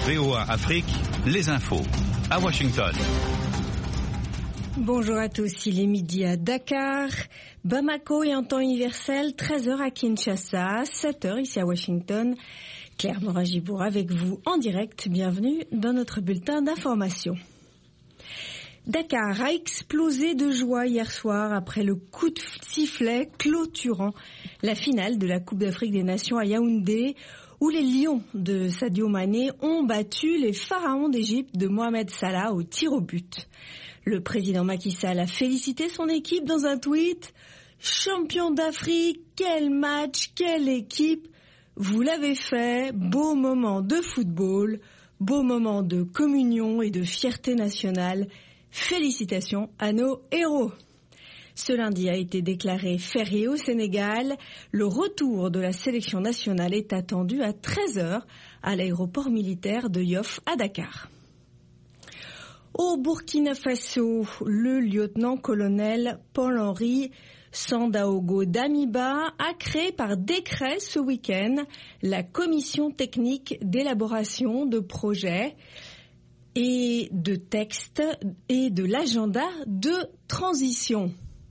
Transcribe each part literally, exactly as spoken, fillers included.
V O A Afrique, les infos. À Washington. Bonjour à tous, il est midi à Dakar, Bamako et en temps universel, treize heures à Kinshasa, sept heures ici à Washington. Claire Morin-Gibour avec vous en direct, bienvenue dans notre bulletin d'information. Dakar a explosé de joie hier soir après le coup de sifflet clôturant la finale de la Coupe d'Afrique des Nations à Yaoundé, où les Lions de Sadio Mané ont battu les pharaons d'Égypte de Mohamed Salah au tir au but. Le président Macky Sall a félicité son équipe dans un tweet. « Champion d'Afrique, quel match, quelle équipe ! Vous l'avez fait, beau moment de football, beau moment de communion et de fierté nationale. Félicitations à nos héros !» Ce lundi a été déclaré férié au Sénégal. Le retour de la sélection nationale est attendu à treize heures à l'aéroport militaire de Yoff à Dakar. Au Burkina Faso, le lieutenant-colonel Paul-Henri Sandaogo Damiba a créé par décret ce week-end la commission technique d'élaboration de projets et de textes et de l'agenda de transition.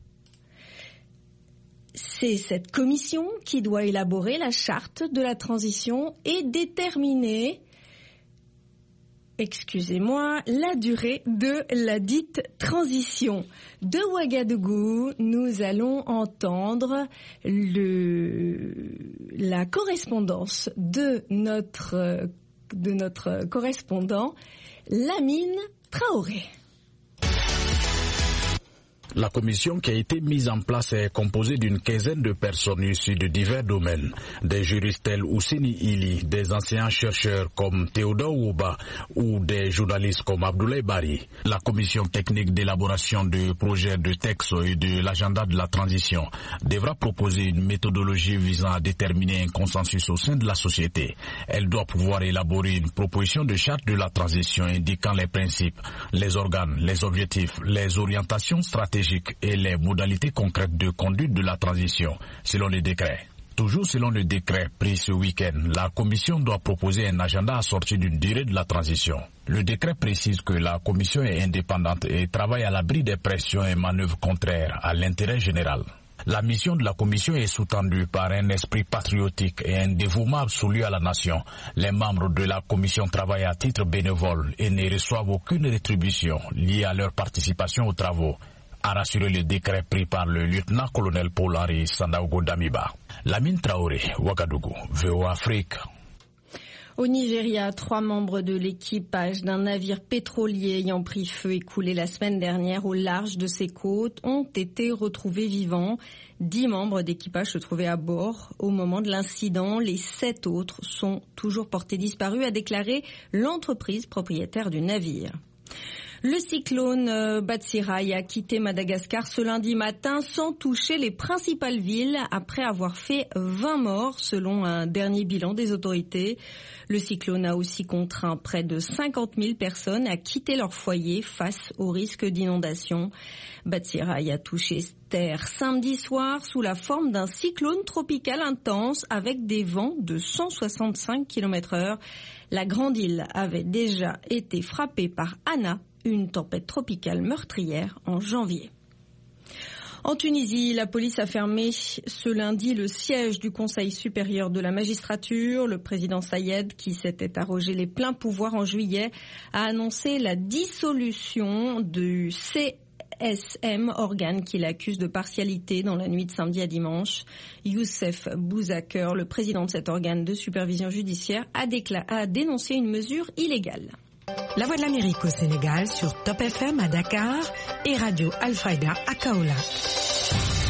C'est cette commission qui doit élaborer la charte de la transition et déterminer, excusez-moi, la durée de la dite transition. De Ouagadougou, nous allons entendre le, la correspondance de notre, de notre correspondant, Lamine Traoré. La commission qui a été mise en place est composée d'une quinzaine de personnes issues de divers domaines. Des juristes tels Ousseni Ili, des anciens chercheurs comme Théodore Ouba ou des journalistes comme Abdoulaye Bari. La commission technique d'élaboration de projets de texte et de l'agenda de la transition devra proposer une méthodologie visant à déterminer un consensus au sein de la société. Elle doit pouvoir élaborer une proposition de charte de la transition indiquant les principes, les organes, les objectifs, les orientations stratégiques et les modalités concrètes de conduite de la transition, selon le décret. Toujours selon le décret pris ce week-end, la Commission doit proposer un agenda assorti d'une durée de la transition. Le décret précise que la Commission est indépendante et travaille à l'abri des pressions et manœuvres contraires à l'intérêt général. La mission de la Commission est sous-tendue par un esprit patriotique et un dévouement absolu à la nation. Les membres de la Commission travaillent à titre bénévole et ne reçoivent aucune rétribution liée à leur participation aux travaux, a rassuré le décret pris par le lieutenant-colonel Paul-Henri Sandaogo Damiba. Lamine Traoré, Ouagadougou, V O A Afrique. Au Nigeria, trois membres de l'équipage d'un navire pétrolier ayant pris feu et coulé la semaine dernière au large de ses côtes ont été retrouvés vivants. Dix membres d'équipage se trouvaient à bord au moment de l'incident. Les sept autres sont toujours portés disparus, a déclaré l'entreprise propriétaire du navire. Le cyclone Batsirai a quitté Madagascar ce lundi matin sans toucher les principales villes après avoir fait vingt morts selon un dernier bilan des autorités. Le cyclone a aussi contraint près de cinquante mille personnes à quitter leur foyer face au risque d'inondation. Batsirai a touché terre samedi soir sous la forme d'un cyclone tropical intense avec des vents de cent soixante-cinq kilomètres heure. La grande île avait déjà été frappée par Anna, une tempête tropicale meurtrière en janvier. En Tunisie, la police a fermé ce lundi le siège du Conseil supérieur de la magistrature. Le président Sayed, qui s'était arrogé les pleins pouvoirs en juillet, a annoncé la dissolution du C S M, organe qu'il accuse de partialité dans la nuit de samedi à dimanche. Youssef Bouzaker, le président de cet organe de supervision judiciaire, a, décla- a dénoncé une mesure illégale. La Voix de l'Amérique au Sénégal sur Top F M à Dakar et Radio Al-Fayda à Kaolack.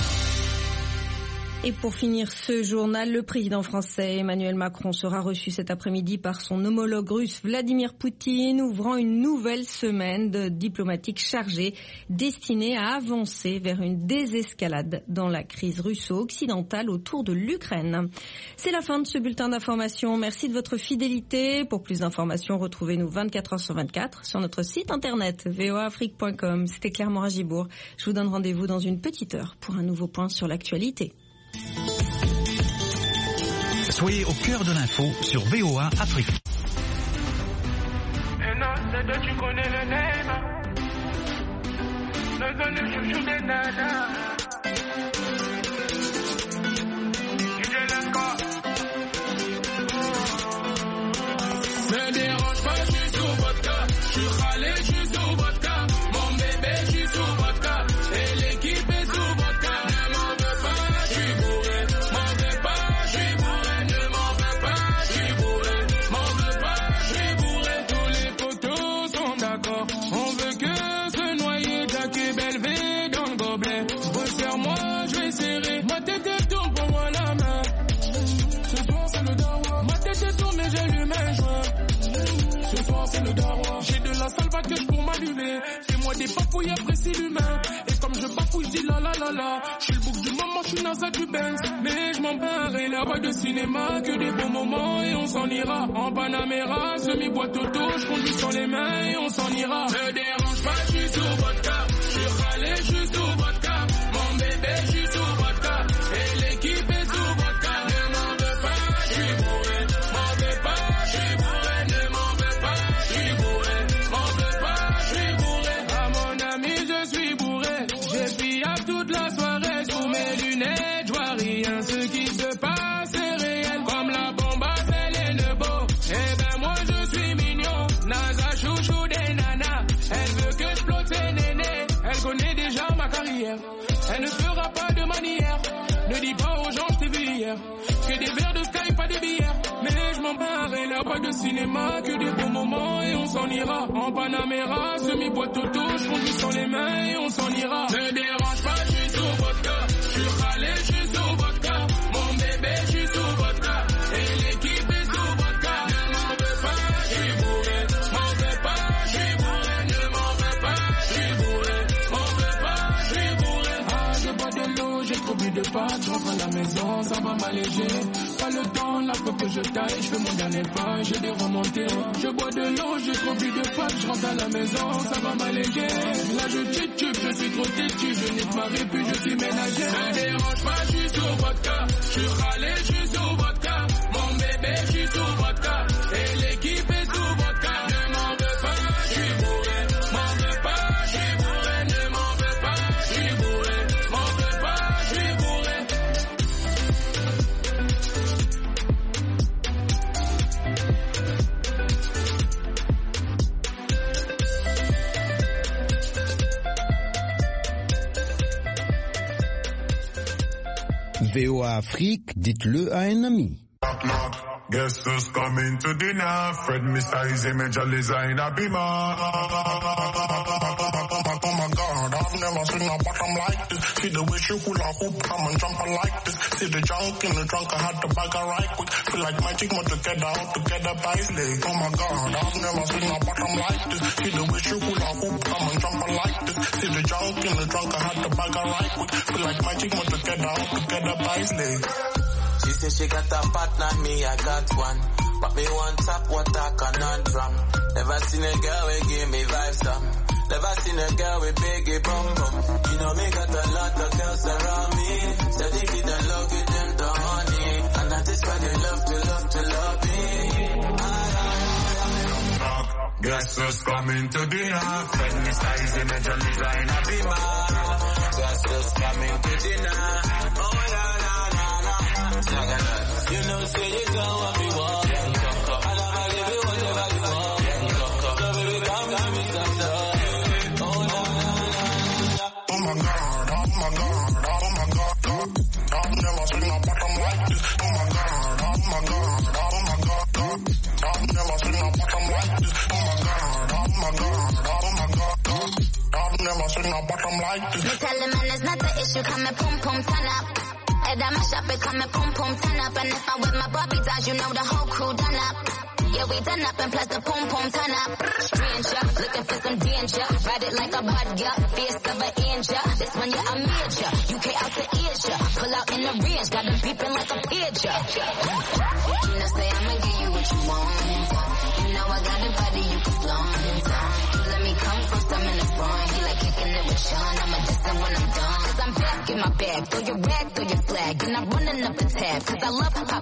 Et pour finir ce journal, le président français Emmanuel Macron sera reçu cet après-midi par son homologue russe Vladimir Poutine, ouvrant une nouvelle semaine de diplomatique chargée destinée à avancer vers une désescalade dans la crise russo-occidentale autour de l'Ukraine. C'est la fin de ce bulletin d'information. Merci de votre fidélité. Pour plus d'informations, retrouvez-nous vingt-quatre heures sur vingt-quatre sur notre site internet v o a afrique point com. C'était Claire Morin-Gibour. Je vous donne rendez-vous dans une petite heure pour un nouveau point sur l'actualité. Soyez au cœur de l'info sur V O A Afrique. le chouchou des nanas. Me dérange pas, je suis sous vodka. Je suis râlé, je suis sous vodka. Mon bébé, je suis sous vodka. Et l'équipe est sous vodka. Ne m'en veux pas, je suis bourré. M'en veux pas, je suis bourré. Ne m'en veux pas, je suis bourré. M'en veux pas, je suis bourré. Tous les potos sont d'accord. On veut que se noyer. Jack et Belvé dans le gobelet. Resserre-moi, je vais serrer. Ma tête est tourne pour moi la main. Ce soir c'est le dawa. Ma tête est tourne mais j'allume un joint. Ce soir c'est le dawa. J'ai de la salvateuche pour m'allumer. Fais-moi des papouilles, apprécie l'humain. Et comme je bafouille, je dis la la la la. Je suis le bouc du moment, je suis NASA du Benz. Mais je m'en barre et là-bas de cinéma. Que des bons moments et on s'en ira. En Panamera, semi-boîte auto. Je conduis sans les mains et on s'en ira. Me dérange pas, je suis sous vodka. Je suis râlé, je suis sous vodka. Mon bébé, je suis sous vodka. Et l'équipe est sous vodka. Ne m'en veux pas, je suis bourré. M'en veux pas, je suis bourré. Ne m'en veux pas, je suis bourré. M'en veux pas, je suis bourré. À mon ami, je suis bourré. J'ai pillé toute la soirée sous mes lunettes. Je vois rien, ce qui se passe est réel. Comme la bombe à Celle et Nebo. Eh ben moi je suis mignon. Nasa chouchou des nanas. Elle veut que je flotte ses nénés. Elle connaît déjà ma carrière. Elle ne fera pas de manière. Ne dis pas aux gens je t'ai vu hier. Que des verres de Sky, pas de bière. Mais je m'en barre et là pas de cinéma. Que des bons moments et on s'en ira. En Panamera, semi-boîte auto. Je conduis sans les mains et on s'en ira. Ne dérange pas, je suis sous vodka. Je suis râlé, je suis sous vodka. Mon bébé, je suis sous vodka. Et l'équipe est sous vodka. Ne m'en veux pas, je suis bourré. M'en veux pas, je suis bourré. Ne m'en veux pas, je suis bourré. M'en veux pas, je suis bourré. Ah, je bois de l'eau, j'ai trop bu de pâtes. Je rentre à la maison, ça va m'alléger. Pas le temps, la fois que je taille, je fais mon dernier pas, j'ai des remontées. Je bois de l'eau, j'ai trop bu de pâtes. Je rentre à la maison, ça va m'alléger. Là je titube, je suis trop têtu. Je nique ma vie, puis je suis ménager. Me dérange pas, je suis sous vodka. Je suis râlé, je suis sous vodka. Mon bébé, je suis sous vodka. Et l'équipe est sous vodka. Ne m'en veux pas, je suis bourré. M'en veux pas, je suis bourré. Ne m'en veux pas, je suis bourré. M'en veux pas, je suis bourré. V O A Afrique, dites-le à un ami. Guess who's coming to dinner? Fred Mister Easy Major Designer Beamer. Oh my God, I've never seen a bottom like this. See the way she hula hoop, come and jump like this. See the junk in the trunk, I had to bag her right quick. Feel like magic, but together, all together by his leg. Oh my God, I've never seen a bottom like this. See the way she hula hoop, come and jump like this. See the junk in the trunk, I had to bag her right quick. Feel like magic, but together, all together by his leg. She said she got a partner, me I got one. But me want top what I conundrum. Never seen a girl who give me vibes some. Never seen a girl with biggie bum bum. You know me got a lot of girls around me. So they get the love with them the honey. And that is why they love to love to love me. Guess who's coming to dinner? Fred Mister Easy Major Designer Beamer. Guess who's coming to dinner? Oh la la la la. You know say you don't want me walk. And I'ma give you whatever you want. So baby come give me some love. Oh la la la. Oh my God, oh my God, oh my God, God. I've never seen a bottom like this. Oh my God, oh my God, oh my God, God. I've never seen a bottom like this. Oh my God, oh my God, oh my God, God. I've never seen a bottom like this. Me tell him man, it's not the issue, come and pum pum turn up. Head on my shop, it come and pum pum turn up. And if I'm with my Bobby dolls, you know the whole crew done up. Yeah, we done up and plus the pum pum turn up. Stranger, looking for some danger. Ride it like a budger, fierce of an angel. This one, yeah, I'm major. U K out to Asia. Pull out in the range, got them beeping like a pigeon. You know, say I'ma give you what you want. You know I got the body you can flaunt. You let me come first, I'm in the front. He like kicking it with Sean. I'm a distant when I'm done. Cause I'm back in my bag. Throw your rag, throw your flag. And I'm running up the tab. Cause I love pop